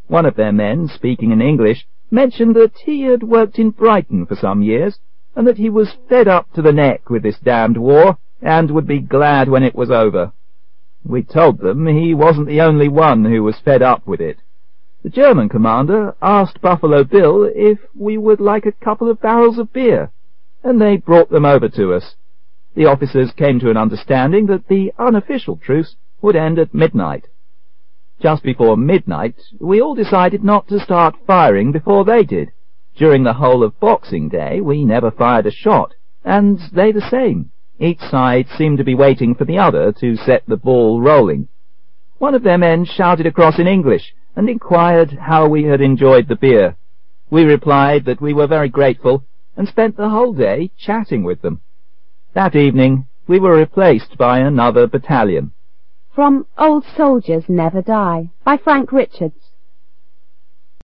One of their men, speaking in English, mentioned that he had worked in Brighton for some years, and that he was fed up to the neck with this damned war, and would be glad when it was over. We told them he wasn't the only one who was fed up with it. The German commander asked Buffalo Bill if we would like a couple of barrels of beer, and they brought them over to us. The officers came to an understanding that the unofficial truce would end at midnight. Just before midnight, we all decided not to start firing before they did. During the whole of Boxing Day, we never fired a shot, and they the same. Each side seemed to be waiting for the other to set the ball rolling. One of their men shouted across in English and inquired how we had enjoyed the beer. We replied that we were very grateful and spent the whole day chatting with them. That evening, we were replaced by another battalion. From Old Soldiers Never Die by Frank Richards.